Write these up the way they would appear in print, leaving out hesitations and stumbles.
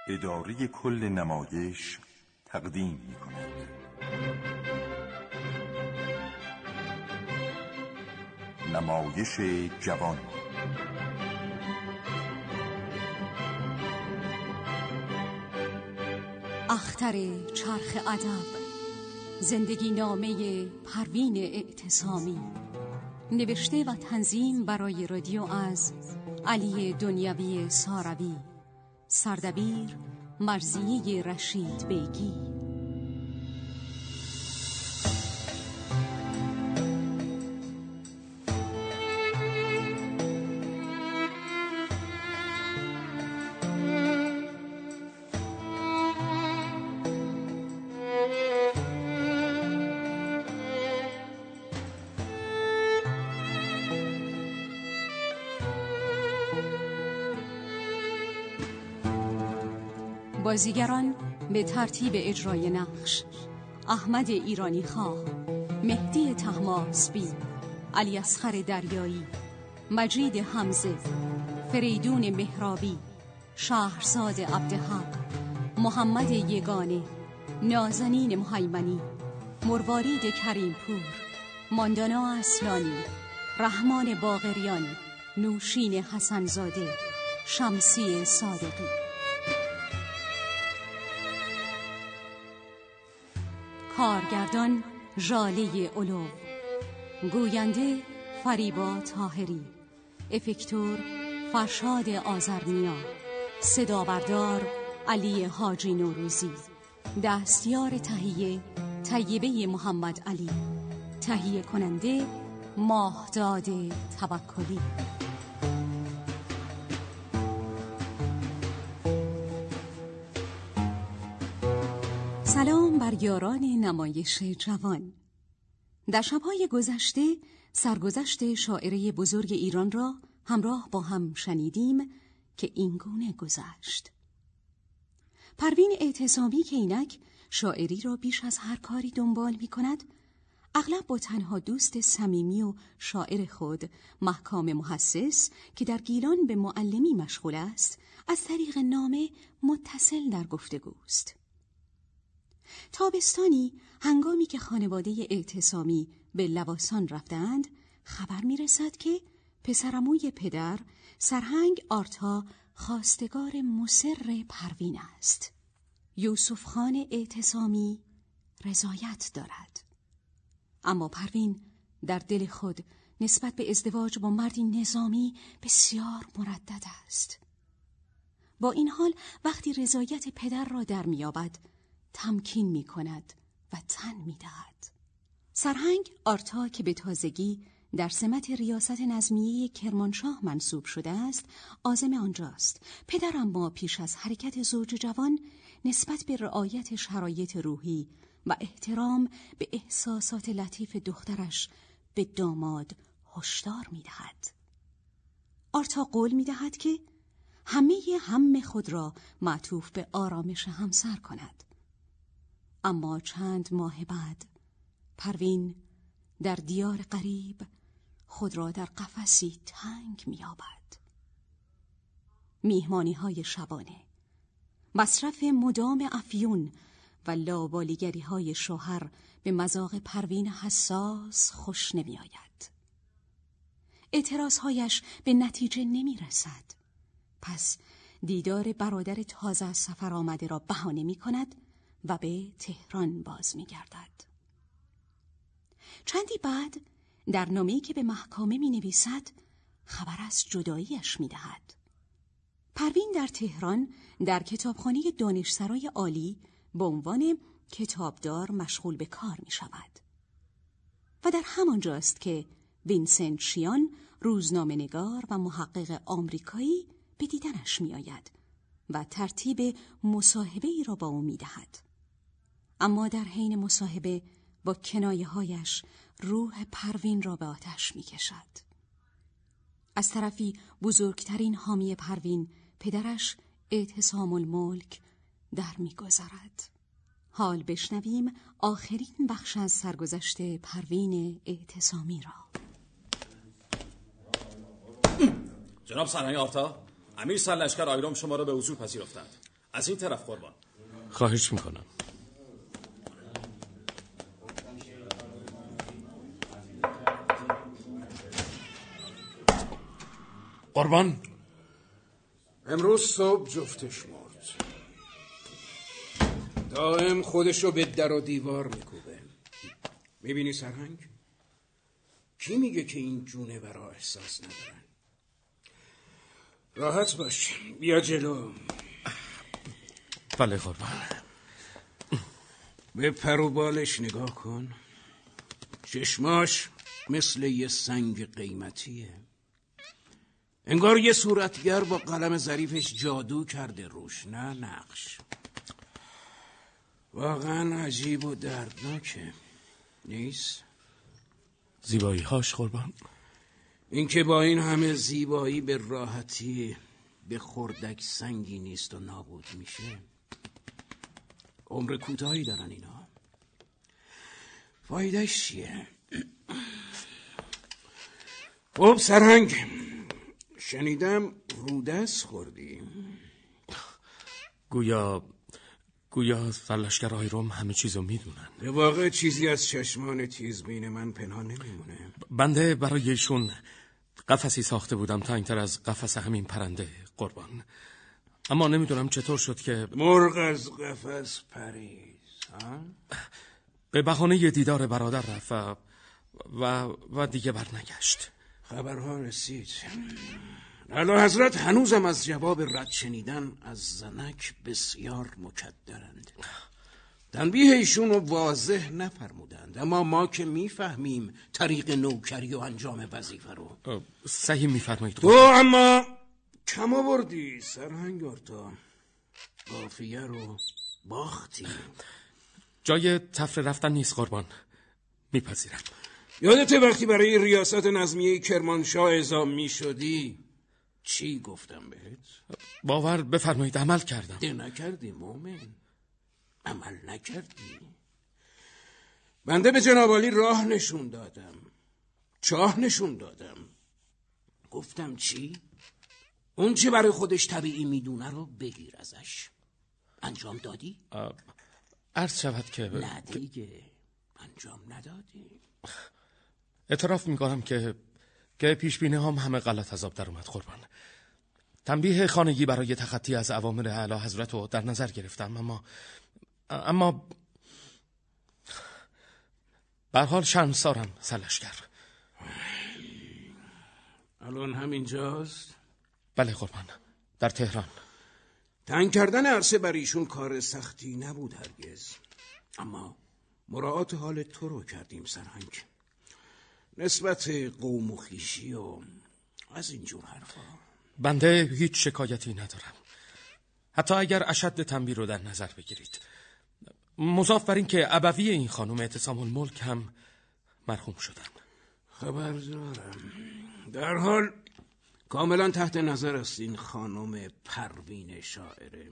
اداره کل نمایش تقدیم می‌کند. نمایش جوان. اختر چرخ ادب، زندگی نامه پروین اعتصامی، نوشته و تنظیم برای رادیو از علی دنیوی ساروی، سردبیر مرضیه رشید بیگی. بازیگران به ترتیب اجرای نقش: احمد ایرانی خواه، مهدی طهماسبی، علی اصغر دریایی، مجید حمزه، فریدون مهرابی، شهرزاد عبدالحق، محمد یگانه، نازنین مهیمنی، مروارید کریمپور، ماندانا اصلانی، رحمان باقریان، نوشین حسنزاده، شمسی صادقی. کارگردان ژاله علو، گوینده فریبا طاهری، افکتور فرشاد آذرنیا، صدابردار علی حاجی نوروزی، دستیار تهیه طیبه محمد علی، تهیه کننده ماهداد توکلی. سلام بر یاران نمایش جوان. در شب‌های گذشته سرگذشت شاعره بزرگ ایران را همراه با هم شنیدیم که اینگونه گذشت. پروین اعتصامی که اینک شاعری را بیش از هر کاری دنبال می کند، اغلب با تنها دوست صمیمی و شاعر خود محکام محسس که در گیلان به معلمی مشغول است، از طریق نامه متصل در گفتگوست. تابستانی هنگامی که خانواده اعتصامی به لواسان رفتند، خبر می‌رسد که پسرعموی پدر سرهنگ آرتا خواستگار مصر پروین است. یوسف خان اعتصامی رضایت دارد، اما پروین در دل خود نسبت به ازدواج با مردی نظامی بسیار مردد است. با این حال وقتی رضایت پدر را در می‌یابد، تمکین می کند و تن می دهد. سرهنگ آرتا که به تازگی در سمت ریاست نظمیه کرمانشاه منصوب شده است، عازم آنجاست. پدر اما پیش از حرکت زوج جوان نسبت به رعایت شرایط روحی و احترام به احساسات لطیف دخترش به داماد هشدار می دهد. آرتا قول می دهد که همه هم خود را معطوف به آرامش همسر کند. اما چند ماه بعد پروین در دیار غریب خود را در قفسی تنگ می‌یابد. میهمانی‌های شبانه، مصرف مدام افیون و لاابالیگری‌های شوهر به مذاق پروین حساس خوش نمی‌آید. اعتراضهایش به نتیجه نمی‌رسد. پس دیدار برادر تازه از سفر آمده را بهانه می‌کند و به تهران باز می‌گردد. چندی بعد در نامه‌ای که به محکمه می‌نویسد خبر از جداییش می‌دهد. پروین در تهران در کتابخانه دانشسرای عالی به عنوان کتابدار مشغول به کار می‌شود و در همانجاست که وینسنت شیان، روزنامه‌نگار و محقق آمریکایی، به دیدنش می‌آید و ترتیب مصاحبه‌ای را با او می‌دهد. اما در حین مصاحبه با کنایه‌هایش روح پروین را به آتش می‌کشد. از طرفی بزرگترین حامی پروین، پدرش اعتصام الملک، در می‌گذرد. حال بشنویم آخرین بخش از سرگذشت پروین اعتصامی را. جناب سرهنگ آرتا، امیر سرلشکر آیرام شما را به حضور پذیرفتند. از این طرف قربان. خواهش میکنم. قربان، امروز صبح جفتش مرد. دائم خودشو به در و دیوار میکوبه. میبینی سرهنگ؟ کی میگه که این جونه برا احساس ندارن؟ راحت باش، بیا جلو. بله قربان. به پر و بالش نگاه کن. چشماش مثل یه سنگ قیمتیه. انگار یه صورتگر با قلم ظریفش جادو کرده روش، نه نقش. واقعا عجیب و دردناکه نیست؟ زیبایی هاش قربان. این که با این همه زیبایی به راحتی به خردک سنگی نیست و نابود میشه. عمر کوتاهی دارن اینا. فایدهش چیه؟ خب سرهنگ، شنیدم رودست خوردی. گویا سرلشکرهای روم همه چیزو میدونن. به واقع چیزی از چشمان تیزبین من پنهان نمیمونه. بنده برای ایشون قفسی ساخته بودم تا اینتر از قفس همین پرنده قربان. اما نمیدونم چطور شد که مرغ از قفس پرید. به بهانه دیدار برادر رفت و دیگه برنگشت. خبرها رسید. اعلیحضرت هنوزم از جواب رد شنیدن از زنک بسیار مکدرند. تنبیه ایشون رو واضح نفرمودند، اما ما که میفهمیم طریق نوکری و انجام وظیفه رو. صحیح میفرمایید. تو اما کم آوردی سرهنگ آرتا. قافیه رو باختی. جای تفره رفتن نیست قربان. میپذیرم. یادته وقتی برای ریاست نظمیه کرمانشاه اعزام میشدی چی گفتم بهت؟ باور بفرمایید عمل کردم. ده نکردی مومن، عمل نکردی. بنده به جناب عالی راه نشون دادم، چاه نشون دادم. گفتم چی؟ اون چه برای خودش طبیعی میدونه رو بگیر ازش. انجام دادی؟ عرض شود که نه دیگه، انجام ندادی. اعتراف میکنم که پیشبینی هم همه غلط از آب در اومد قربان. تنبیه خانگی برای تخطی از اوامر اعلی حضرت رو در نظر گرفتم، اما به هر حال شرمسارم سرلشکر. الان همینجاست؟ بله قربان، در تهران. تنگ کردن عرصه بر ایشون کار سختی نبود هرگز، اما مراعات حال تو رو کردیم سرهنگ. نسبت قوم و خویشی و از اینجور حرفا. بنده هیچ شکایتی ندارم، حتی اگر اشد تنبیه رو در نظر بگیرید. مضاف بر این که ابوی این خانم اعتصام الملک هم مرحوم شدن. خبر دارم. در حال کاملا تحت نظر است این خانم پروین شاعره.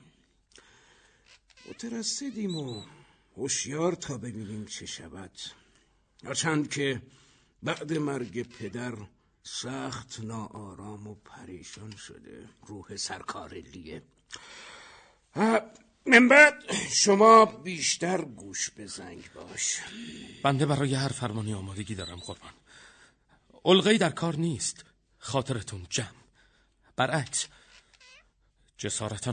مترصدیم و هوشیار تا ببینیم چه شود. هرچند که بعد مرگ پدر سخت ناآرام و پریشان شده. روح سرکارلیه. من بعد شما بیشتر گوش به زنگ باش. بنده برای هر فرمانی آمادگی دارم قربان. علقه‌ای در کار نیست. خاطرتون جمع. برعکس جسارتاً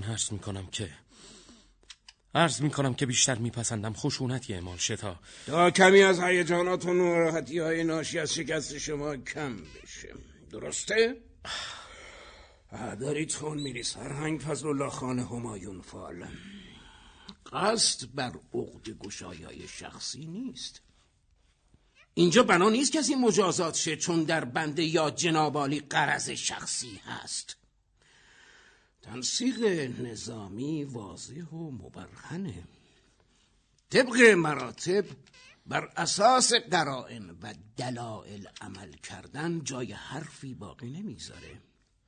عرض میکنم که بیشتر میپسندم خشونتی اعمال شه تا کمی از هیجانات و ناراحتی‌های ناشی از شکست شما کم بشه. درسته؟ داری تون میری سرهنگ فضل الله خان همایون فال. قصد بر عقد گشایای شخصی نیست. اینجا بنا نیست کسی مجازات شه چون در بنده یا جناب عالی غرض شخصی هست. تنسیق نظامی واضح و مبرهنه. طبق مراتب بر اساس قرائن و دلائل عمل کردن جای حرفی باقی نمیذاره.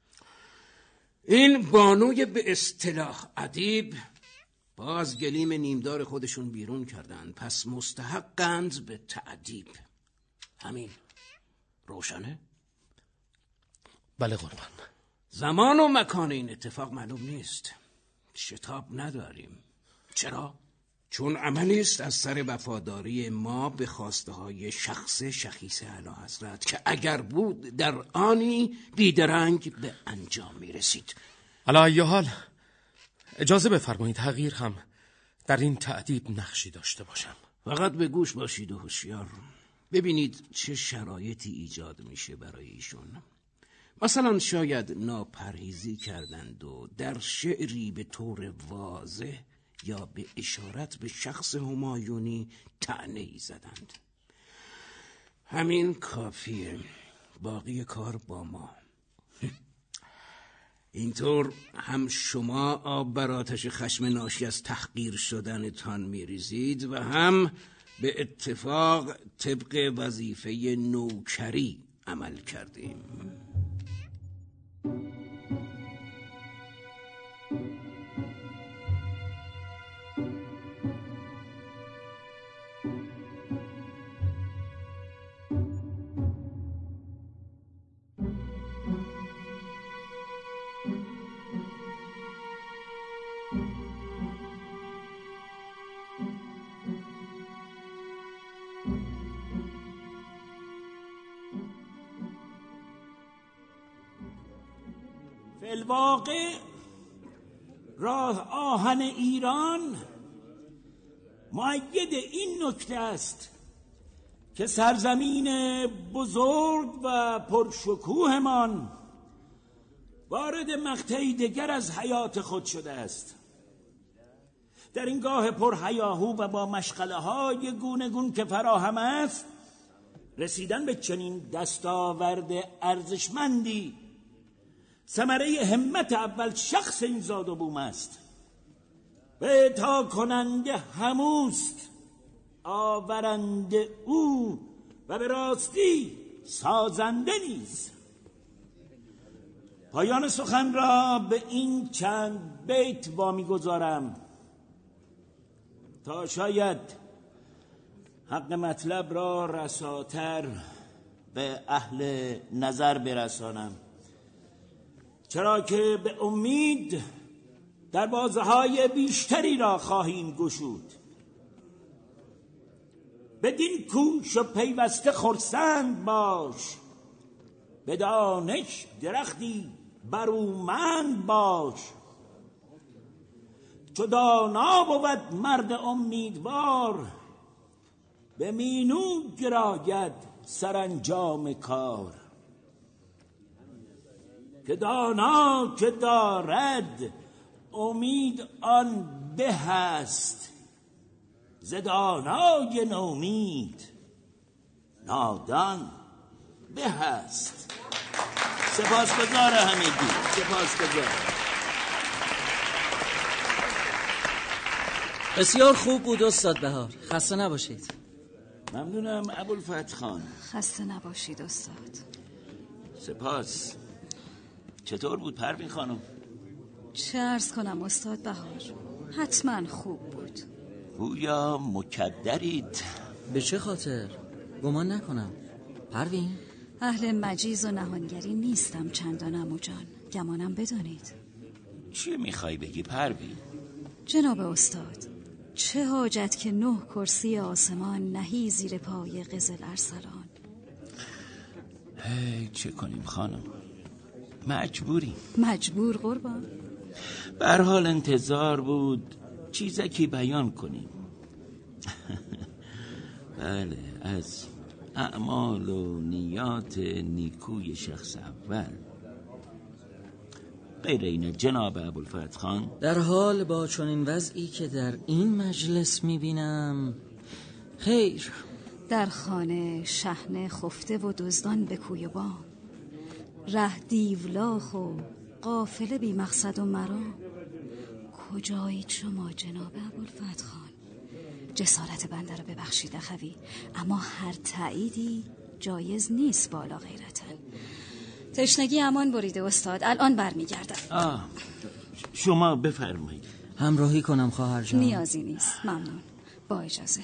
این بانوی به اصطلاح ادیب باز گلیم نیمدار خودشون بیرون کردن، پس مستحقند به تأدیب. همین روشنه؟ بله قربان. زمان و مکان این اتفاق معلوم نیست. شتاب نداریم. چرا؟ چون عملی است از سر وفاداری ما به خواسته های شخص شخیص اعلیحضرت که اگر بود در آنی بیدرنگ به انجام می رسید. علی ای حال اجازه بفرمایید حقیر هم در این تأدیب نقشی داشته باشم. فقط به گوش باشید و هوشیار. ببینید چه شرایطی ایجاد میشه برای ایشون. مثلا شاید ناپرهیزی کردند و در شعری به طور واضح یا به اشارت به شخص همایونی طعنه‌ای زدند. همین کافیه. باقی کار با ما. اینطور هم شما آب بر آتش خشم ناشی از تحقیر شدنتان میریزید و هم به اتفاق طبق وظیفه نوکری عمل کردیم. فی‌الواقع راه آهن ایران مؤید این نکته است که سرزمین بزرگ و پرشکوهمان وارد مقطعی دیگر از حیات خود شده است. در این گاه پرهیاهو و با مشغله های گونه گون که فراهم است، رسیدن به چنین دستاورد ارزشمندی ثمره همت اول شخص این زاد و بوم است و اعطا کننده هموست آورنده او و به راستی سازنده نیز. پایان سخن را به این چند بیت وامی گذارم تا شاید حق مطلب را رساتر به اهل نظر برسانم، چرا که به امید دروازه‌های بیشتری را خواهیم گشود. بدین کوش و پیوسته خرسند باش، به دانش درختی برومند باش. چو دانا بود مرد امیدوار، به مینو گراید سرانجام کار. که دانا که دارد امید آن به است، ز دانای نومید نادان به است. سپاسگزار همگی، سپاسگزار. بسیار خوب بود استاد بهار، خسته نباشید. ممنونم ابوالفتح خان. خسته نباشید استاد. سپاس. چطور بود پروین خانم؟ چه عرض کنم استاد بهار، حتما خوب بود. گویا مکدرید. به چه خاطر؟ گمان نکنم. پروین؟ اهل مجیز و نهانگری نیستم چندان عمو جان، گمانم بدانید. چی میخوای بگی پروین؟ جناب استاد، چه حاجت که 9 کرسی آسمان نهی زیر پای قزل ارسلان. چه کنیم خانم؟ مجبوریم. مجبور قربان؟ به هر حال انتظار بود چیزکی بیان کنیم. بله، از اعمال و نیات نیکوی شخص اول. غیر اینه جناب ابوالفتح خان؟ در حال با چنین وضعی که در این مجلس میبینم، خیر. در خانه شحنه خفته و دزدان به کوی بام، ره دیولاخ و قافله بی مقصد و مرام. کجایید شما جناب ابوالفتح خان؟ جسارت بنده رو ببخشید اخوی، اما هر تأییدی جایز نیست بالا غیرتن. تشنگی امان بریده استاد، الان برمیگردم. شما بفرمایید. همراهی کنم خواهر جان؟ نیازی نیست، ممنون. با اجازه.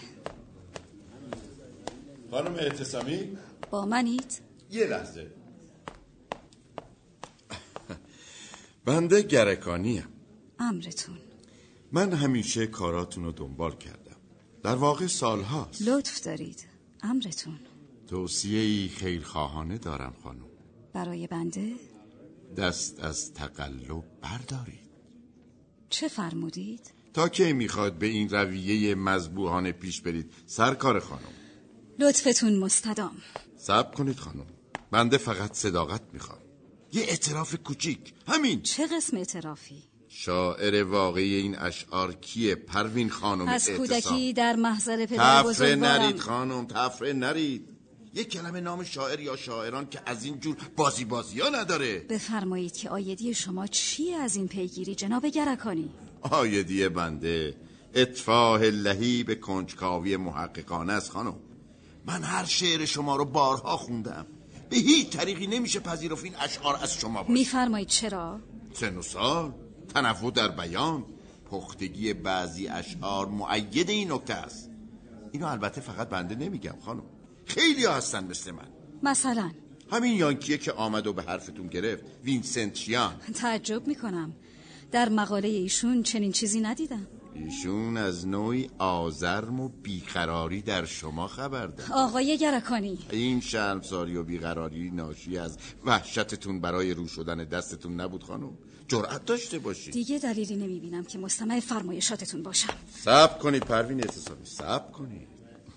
خانم اعتصامی؟ با منید؟ یه لحظه. بنده گرکانیم. امرتون. من همیشه کاراتون رو دنبال کردم، در واقع سالهاست. لطف دارید. امرتون. توصیه‌ای خیرخواهانه دارم خانم. برای بنده؟ دست از تقلب بردارید. چه فرمودید؟ تا کی میخواد به این رویه مذبوحانه پیش برید سرکار خانم؟ لطفتون مستدام. صبر کنید خانم، بنده فقط صداقت میخوام، یه اعتراف کوچیک، همین. چه قسم اعترافی؟ شاعر واقعی این اشعار کیه؟ پروین خانم از اعتصام. کودکی در محضر پدر بزرگوارم. تفره نرید خانم، تفره نرید. یک کلمه نام شاعر یا شاعران که از این جور بازی ها نداره. بفرمایید که آیدی شما چیه از این پیگیری جناب گرکانی؟ آیدی بنده اتفاح لهیب کنجکاوی محققانه است خانم. من هر شعر شما رو بارها خوندم، به هیچ طریقی نمیشه پذیرفت این اشعار از شما باشه. میفرمایید چرا؟ سن و سال، تنوع در بیان، پختگی بعضی اشعار مؤید این نکته است. اینو البته فقط بنده نمیگم خانم، خیلی ها هستن مثل من. مثلا همین یانکیه که آمد و به حرفتون گرفت، وینسنت چیان. تعجب میکنم، در مقاله ایشون چنین چیزی ندیدم. ایشون از نوعی آزرم و بیقراری در شما خبر داد. آقای گرکانی، این شرمساری و بیقراری ناشی از وحشتتون برای رو شدن دستتون نبود خانم؟ جرأت داشته باشید. دیگه دلیلی نمیبینم که مستمع فرمایشاتتون باشم. صبر کنید پروین اعتصامی، صبر کنید.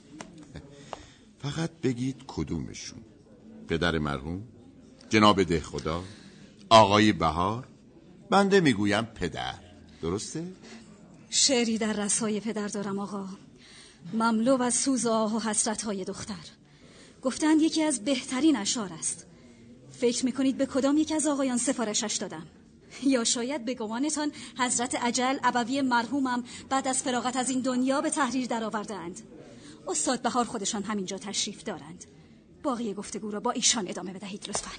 فقط بگید کدومشون؟ پدر مرحوم، جناب دهخدا، آقای بهار؟ بنده میگویم پدر. درسته؟ شعری در رسای پدر دارم آقا، مملو از سوز و آه و حسرت‌های دختر. گفتند یکی از بهترین اشعار است. فکر میکنید به کدام یک از آقایان سفارشش دادم؟ یا شاید به گمانتان حضرت اجل ابوی مرحومم بعد از فراغت از این دنیا به تحریر درآوردند؟ استاد بهار خودشان همینجا تشریف دارند. باقی گفتگو را با ایشان ادامه بدهید لطفاً.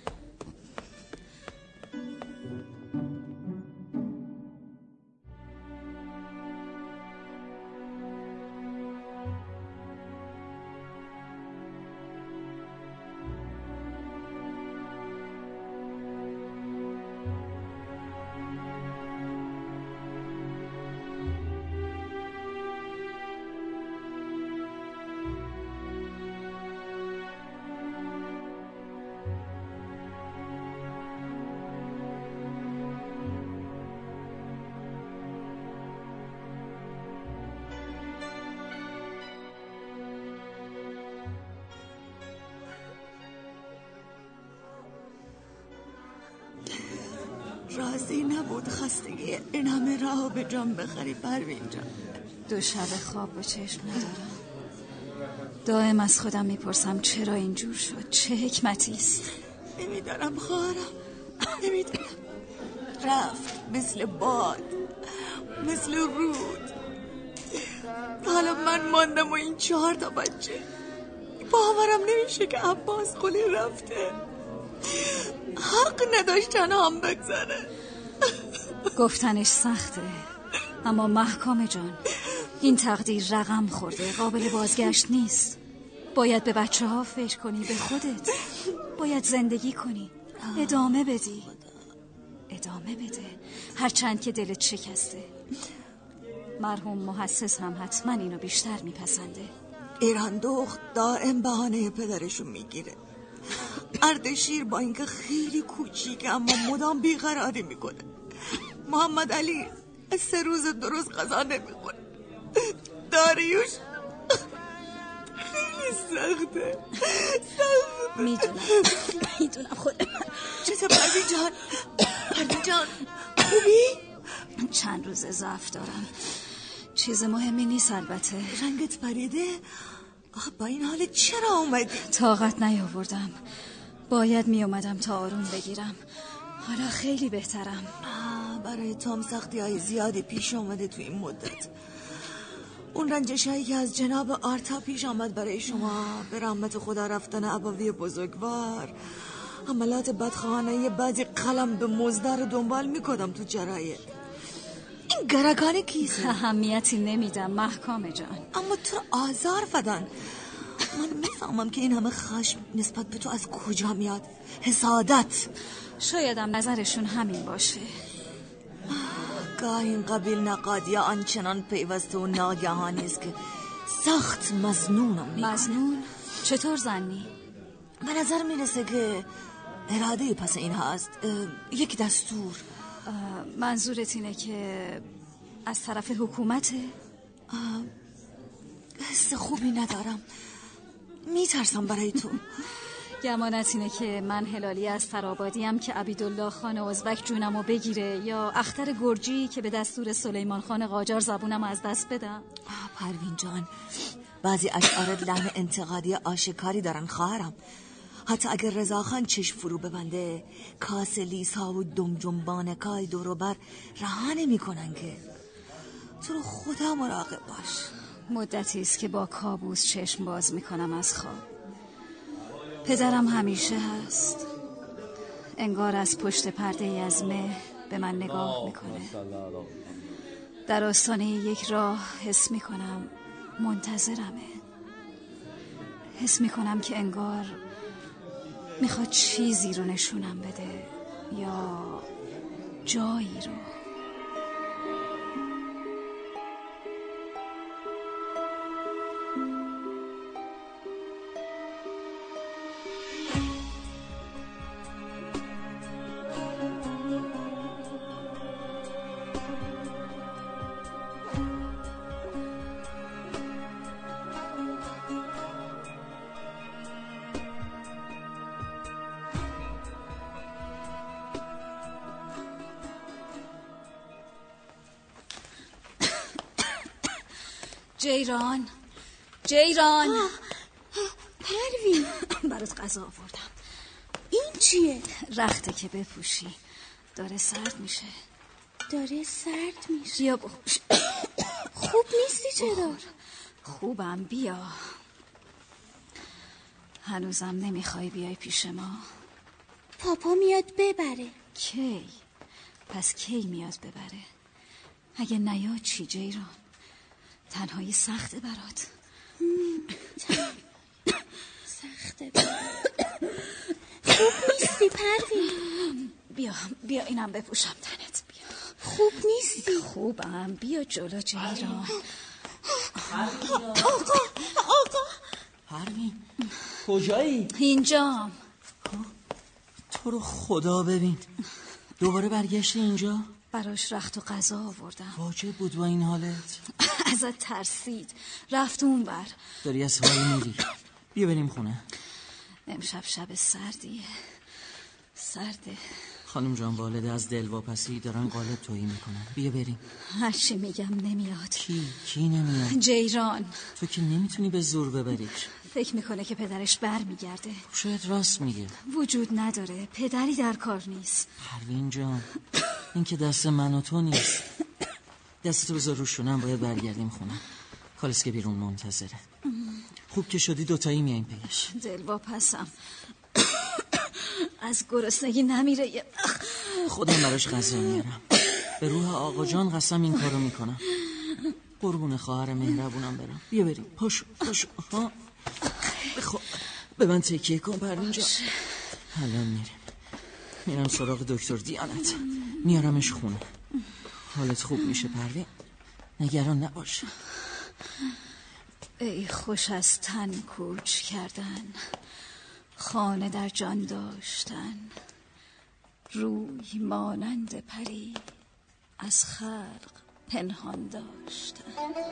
راضی نبود خستگی این همه راه به جان بخری پروین جان. دو شب خواب به چشم ندارم. دائم از خودم میپرسم چرا اینجور شد، چه حکمتی است. نمیدارم خواهرم، نمیدارم. رفت مثل باد، مثل رود. حالا من ماندم و این 4 بچه. باورم نمیشه که عباس قلی رفته. حق نداشتن هم بگذره. گفتنش سخته، اما محکام جان، این تقدیر رقم خورده، قابل بازگشت نیست. باید به بچه ها فکر کنی، به خودت. باید زندگی کنی، ادامه بدی، ادامه بده، هرچند که دلت شکسته. مرحوم محسس هم حتما اینو بیشتر میپسنده. ایران دخت دائم بهانه پدرشو میگیره. اردشیر با اینکه خیلی کوچیکه اما مدام بیقراری میکنه. محمد علی 3 روز درست غذا نمیخوره. داریوش خیلی سخته. میدونم خودم. چطور پروین جان؟ پروین جان خوبی؟ چند روز ضعف دارم، چیز مهمی نیست البته. رنگت پریده؟ با این حال چرا اومدی؟ طاقت نیاوردم، باید می اومدم تا آروم بگیرم. حالا خیلی بهترم. برای توم سختی های زیادی پیش اومده تو این مدت. اون رنجش هایی که از جناب آرتا پیش آمد برای شما، به رحمت خدا رفتن ابوی بزرگوار، عملات بدخواهانه بعضی قلم به مزدر دنبال میکنم تو جراید. این گرگانی کیست؟ اهمیتی نمیدم محکام جان. اما تو آزار فدن. من میفهمم که این همه خشم نسبت به تو از کجا میاد. حسادت. شایدم نظرشون همین باشه. گاه این قبیل نقادی آنچنان پیوسته و ناگهانی است که سخت مظنونم میکنه. مظنون؟ چطور زنی؟ به نظر میرسه که اراده پس این هست، یک دستور. منظورت اینه که از طرف حکومته؟ حس خوبی ندارم، میترسم برای تو. گمانت اینه که من هلالی از ترابادیم که عبیدالله خان ازبک جونمو بگیره، یا اختر گرجی که به دستور سلیمان خان قاجار زبونمو از دست بدم؟ پروین جان، بعضی اشعارت لحن انتقادی آشکاری دارن خواهرم. حتی اگر رضاخان چشم فرو ببنده، کاس لیسا و دم جنبانکای دوروبر رها نمی کنن که. تو رو خدا مراقب باش. مدتی است که با کابوس چشم باز میکنم از خواب. پدرم همیشه هست، انگار از پشت پرده از مه به من نگاه میکنه. در آستانه یک راه حس میکنم منتظرمه. حس میکنم که انگار میخواد چیزی رو نشونم بده یا جایی رو. جیران پروین، برات غذا آوردم. این چیه؟ رخته که بپوشی، داره سرد میشه. داره سرد میشه؟ بیا بپوش. خوب نیستی چرا؟ خوبم، بیا. هنوزم نمیخوای بیای پیش ما؟ پاپا میاد ببره. کی؟ پس کی میاد ببره؟ اگه نیاد چی جیران؟ تنهایی سخته برات؟ سخته برات. خوب نیستی پروین. بیا اینم بپوشم تنت. بیا. خوب نیستی؟ خوبم، بیا جلو جیران. آقا پروین کجایی؟ اینجام. تو رو خدا ببین، دوباره برگشتی اینجا؟ براش رخت و غذا آوردم. واجب بود با این حالت؟ ازت ترسید، رفت اون بر. داری از حال میری. بیا بریم خونه. امشب شب سردیه. سرده. خانم جان والده از دلواپسی دارن قالب تویی میکنن. بیا بریم. هرچی میگم نمیاد. کی نمیاد؟ جیران. تو که نمیتونی به زور ببریش. فکر میکنه که پدرش بر میگرده. شاید راست میگه. وجود نداره، پدری در کار نیست. پروین جان، این که دست من و تو نیست. دست تو بذار روشونم، باید برگردیم خونه. خالص که بیرون منتظره. خوب که شدی دوتایی میاییم پیش. دلواپسم. از گرسنگی نمیره. خودم براش غذا میارم. به روح آقا جان قسم این کارو میکنم. قربون خواهر مهربونم برم. بیا بریم. پاشو ها. به من تکیه کن پروین جان. الان میرم سراغ دکتر دیانت، میارمش خونه. حالت خوب میشه پروین، نگران نباش. ای خوش از تن کوچ کردن، خانه در جان داشتن، روی مانند پری از خلق پنهان داشتن.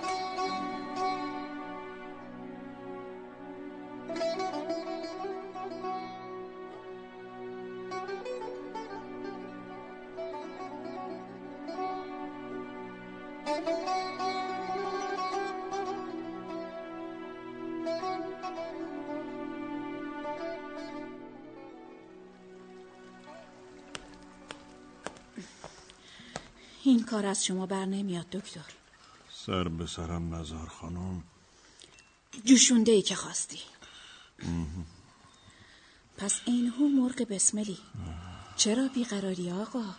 این کار از شما بر نمیاد دکتر. سر به سرم نزار خانم. جوشونده ای که خواستی. پس این هو مرغ بسملی. چرا بیقراری آقا؟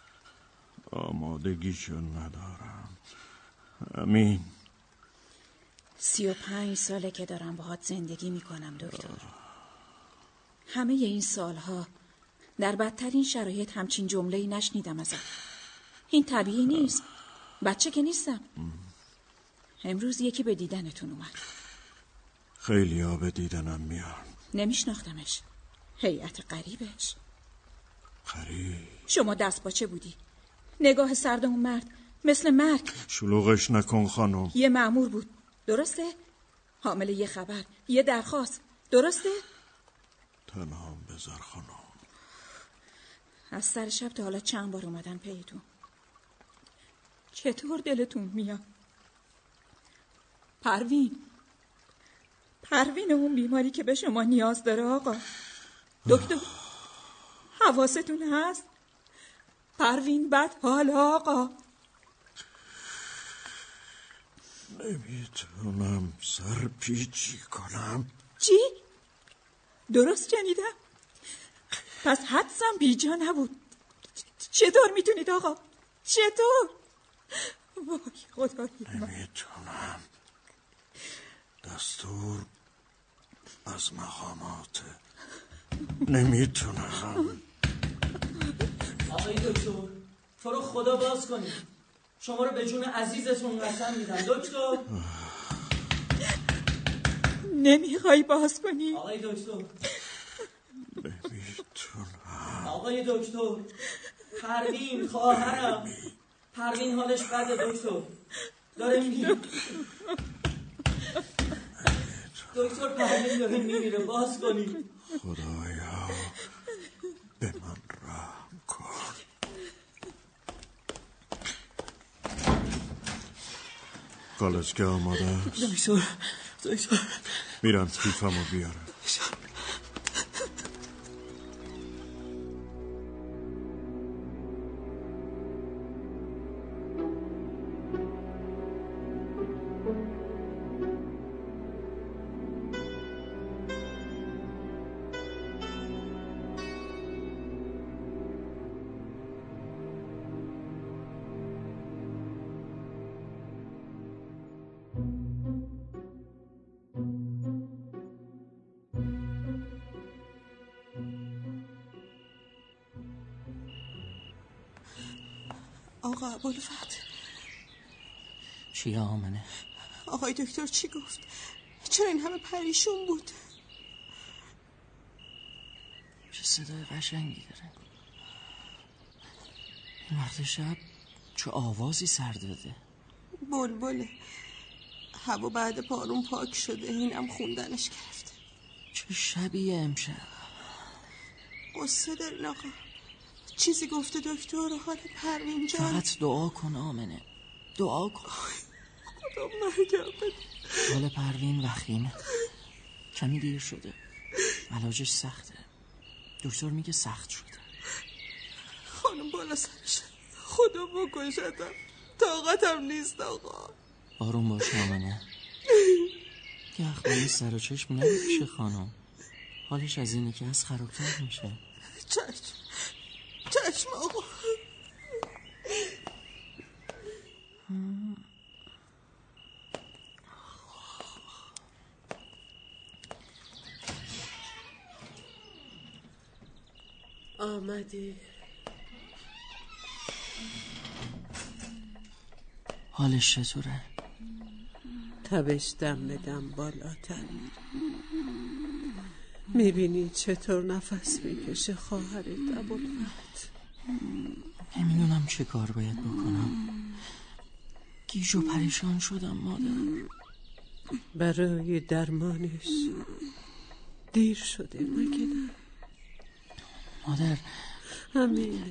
آمادگیشو ندارم. امین. 35 ساله که دارم باهات زندگی میکنم دکتر. همه این سالها در بدترین شرایط همچین جمله‌ای نشنیدم ازت. این طبیعی نیست. بچه که نیستم. امروز یکی به دیدنتون اومد. خیلی ها به دیدنم میان. نمیشناختمش. هیئت غریبش. غریب؟ شما دست باچه بودی. نگاه سرد اون مرد مثل مرگ. شلوغش نکن خانم. یه مأمور بود، درسته؟ حامل یه خبر، یه درخواست، درسته؟ تنهام بذار خانم. از سر شب تا حالا چند بار اومدن پیتون. چطور دلتون میاد؟ پروین اون بیماری که به شما نیاز داره آقا. دکتر حواستون هست؟ پروین بد حال آقا. نمیتونم سر پیچی کنم. چی؟ درست شنیدم؟ پس حدسم بیجا نبود. چطور میتونید آقا؟ چطور؟ وای خدایی من نمیتونم. دستور از مقامات. نمیتونم. آقای دکتر تو رو خدا باز کنید. شما رو به جون عزیزتون قسم میدم دکتر. نمیخوای باز کنی؟ آقای دکتر نمیتونم. آقای دکتر پروین خواهرم. پروین حالش بده دکتر. داره میمیره. دکتر پروین داره میمیره. باز کنید. خدایا به من رحم کن. کالسکه آماده است؟ دکتر میرم کیفمو بیارم. آقا ابوالفتح. چیه آمنه؟ آقای دکتر چی گفت؟ چرا این همه پریشون بود؟ چه صدای قشنگی داره. این وقت شب چه آوازی سر داده. بلبله. هوا بعد پارون پاک شده. اینم خوندنش گرفته. چه شبیه امشب. قصه دارین آقا. چیزی گفته دکتر؟ حال پروین جان؟ فقط دعا کن آمنه. دعا کن. خدا مرگم بده. حال پروین وخیمه. کمی دیر شده. علاجش سخته. دکتر میگه سخت شده. خانم بالا سرش. خدا بکشتم. طاقتم نیست آقا. آروم باش آمنه. یه اخباری سر و چشم نمیشه خانم. حالش از اینه که از خرابتر میشه. چشم آقا. آمدی. حالش چطوره؟ تبش دم به دم بالاتر میبینی چطور نفس میکشه خواهرت ابوالفتح. نمیدونم چه کار باید بکنم. گیج و پریشان شدم مادر. برای درمانش دیر شده مگه نه؟ مادر همین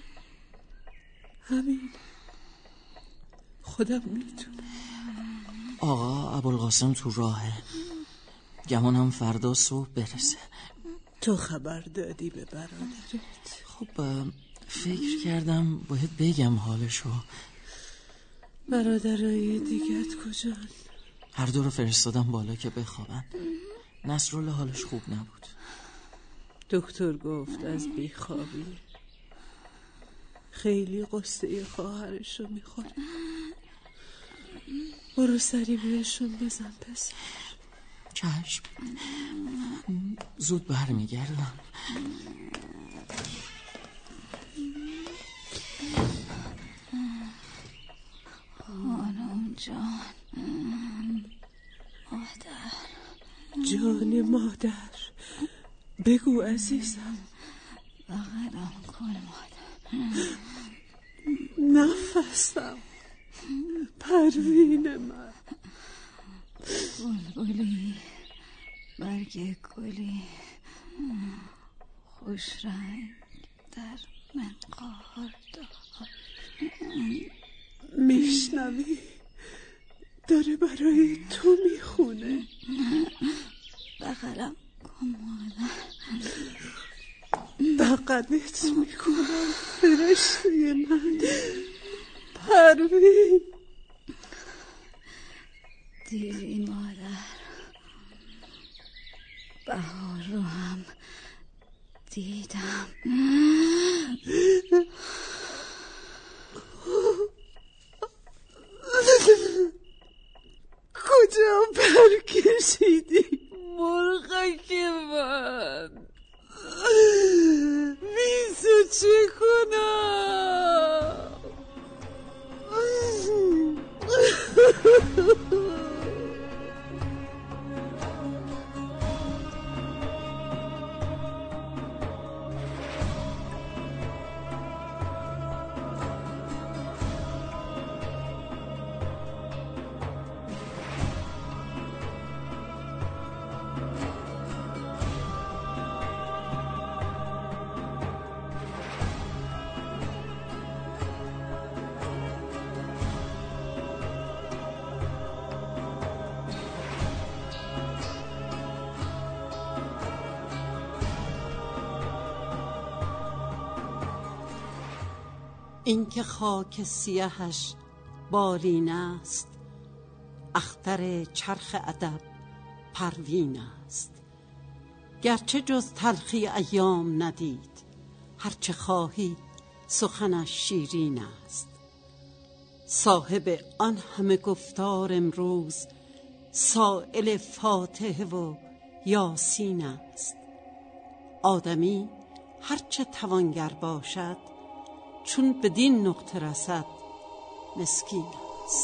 خودم میتونه. آقا ابوالقاسم تو راهه. گمانم فردا صبح برسه. تو خبر دادی به برادرت؟ خب فکر کردم باید بگم حالشو. برادرای دیگت کجان؟ هر دو رو فرستادم بالا که بخوابن. نصرالله حالش خوب نبود. دکتر گفت از بیخوابی خیلی قصه خواهرشو میخوره. برو سری بهشون بزن پسر. چشم. زود جون مادر، بگو عزیزم. بغلم کن مادر. نفسم، پروین من. بلبلی، برگ گلی خوش رنگ در منقار دار. میشنوی؟ داره برای تو میخونه. بغلم کن مادر. بغلت میکنم فرشته من، پروین. دیدی مادر، بهار رو هم دیدم. کجا پر کشیدی مرغک من؟ میزو چه کنم؟ این که خاک سیاهش بالین است، اختر چرخ ادب پروین است. گرچه جز تلخی ایام ندید، هرچه خواهی سخنش شیرین است. صاحب آن همه گفتار امروز، سائل فاتحه و یاسین است. آدمی هرچه توانگر باشد، چون بدین نقطه رسد مسکین است.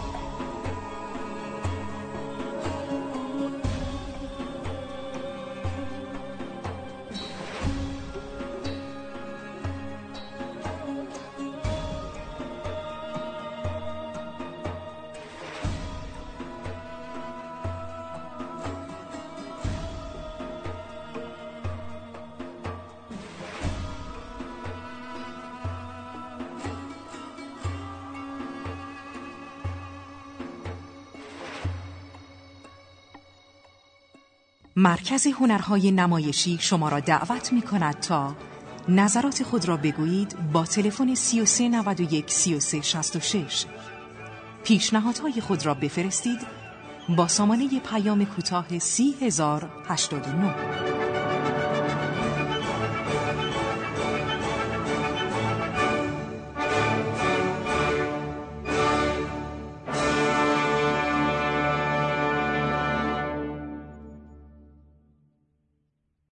مرکز هنرهای نمایشی شما را دعوت می کند تا نظرات خود را بگویید با تلفن 33 91 33 66. پیشنهادهای خود را بفرستید با سامانه پیام کوتاه 30089.